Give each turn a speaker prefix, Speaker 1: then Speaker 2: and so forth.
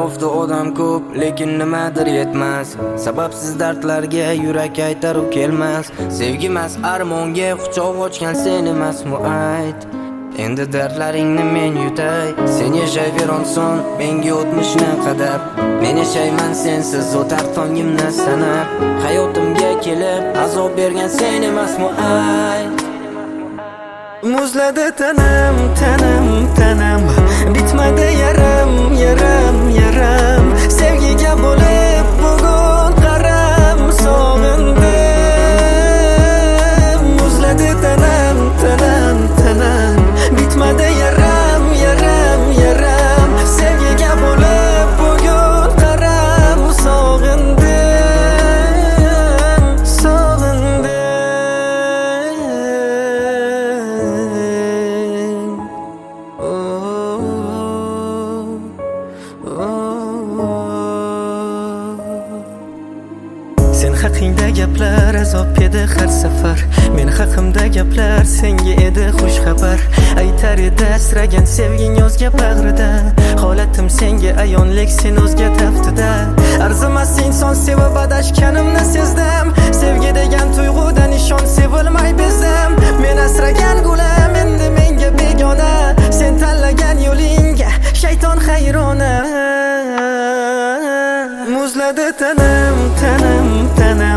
Speaker 1: Atrofda odam ko'p, lekin nimadir yetmas. Sababsiz dardlarga yurak aytar u kelmas. Sevgimas armonga quchoq ochgan sen emasmi ayt. Endi dardlaringni men yutay. Sen yashayver oson, menga o'tmishni qadab. Men yashayman sensiz, o'tar tongimni sanab. Hayotimga kelib azob bergan sen emasmi ayt. Muzladi tanam, tanam, tanam. Bitmadi yaram, yaram, yaram. Sevgiga bo'lib bugun qaram sog'indim. Muzladi tanam, tanam, tanam. Bitmadi yaram, yaram, yaram. Sevgiga bo'lib bugun qaram sog'indim, sog'indim. Sen haqingda gaplar azob edi har safar. Men haqimda gaplar senga edi xush xabar. Aytar edi asragan sevging yozga bag'rida. Holatim senga ayonlik, sen o'zga taftida. Arzimas inson sevib adashganimni sezdim. Sevgi degan tuyg'udan ishon, sevilmay bezdim. Men asragan gulam endi menga begona. Sen tanlagan yo'lingga shayton hayrona. Muzladi tanam, tanam, tanam.